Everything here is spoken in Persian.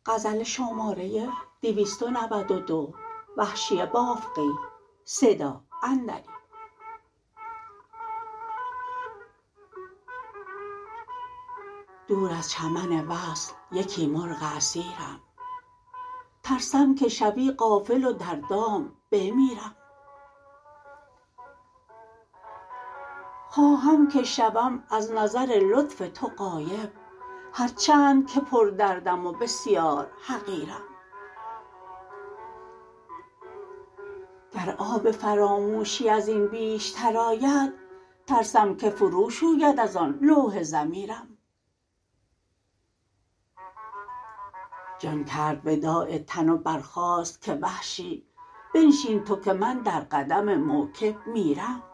غزل شماره 292 وحشی بافقی صدا اندری. دور از چمن وصل یکی مرغ اسیرم، ترسم که شوی غافل و در دام بمیرم. خواهم که شوم از نظر لطف تو غایب، هرچند که پر دردم و بسیار حقیرم. گر آب فراموشی ازین بیشتر آید، ترسم که فرو شوید از آن لوح ضمیرم. جان کرد وداع تن و برخاست که وحشی بنشین تو که من در قدم موکب میرم.